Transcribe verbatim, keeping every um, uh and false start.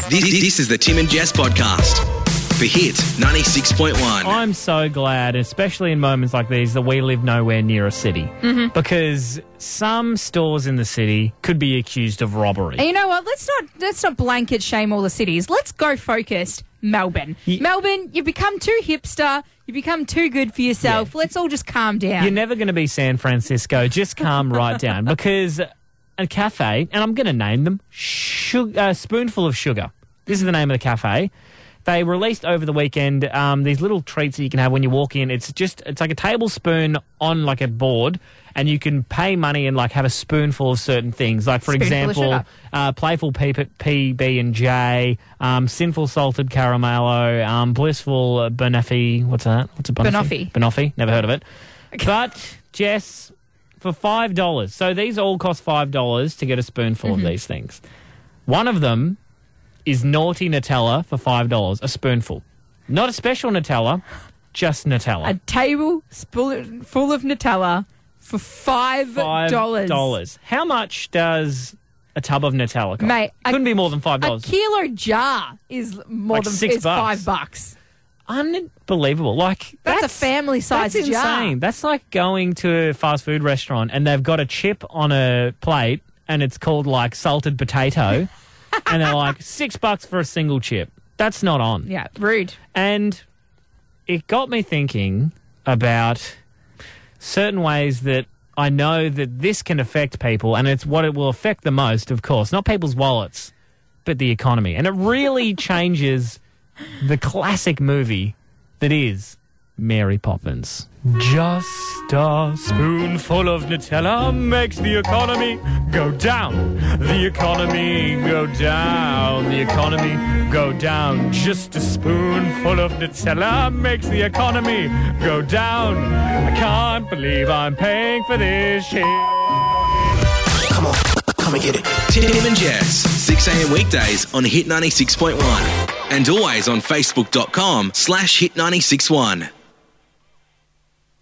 This, this is the Tim and Jess podcast for Hit ninety-six point one. I'm so glad, especially in moments like these, that we live nowhere near a city. Mm-hmm. Because some stores in the city could be accused of robbery. And you know what? Let's not let's not blanket shame all the cities. Let's go focused. Melbourne. Ye- Melbourne, you've become too hipster. You've become too good for yourself. Yeah. Let's all just calm down. You're never going to be San Francisco. Just calm right down. Because a cafe, and I'm going to name them, Sugar, uh, Spoonful of Sugar. This is the name of the cafe. They released over the weekend um, these little treats that you can have when you walk in. It's just, it's like a tablespoon on like a board, and you can pay money and like have a spoonful of certain things. Like, for Spoonful of example, sugar. uh, Playful P, P, B and J, um, Sinful Salted Caramello, um, Blissful uh, Banoffee. What's that? What's a Banoffee? Banoffee. Banoffee. Never heard of it. But, Jess, for five dollars. So these all cost five dollars to get a spoonful Mm-hmm. of these things. One of them is Naughty Nutella for five dollars, a spoonful. Not a special Nutella, just Nutella. A tablespoon full of Nutella for five five dollars. dollars. How much does a tub of Nutella cost? Mate, a- Couldn't be more than five A dollars. kilo jar is more Like than six is bucks. five bucks. Unbelievable. Like That's, that's a family size That's jar. insane. That's like going to a fast food restaurant and they've got a chip on a plate and it's called like salted potato and they're like six bucks for a single chip. That's not on. Yeah, rude. And it got me thinking about certain ways that I know that this can affect people, and it's what it will affect the most, of course, not people's wallets, but the economy. And it really changes the classic movie that is Mary Poppins. Just a spoonful of Nutella makes the economy go down. The economy go down. The economy go down. Just a spoonful of Nutella makes the economy go down. I can't believe I'm paying for this shit. Come on, come and get it. Tim and Jess, six a.m. weekdays on Hit ninety-six point one. And always on facebook.com slash hit961.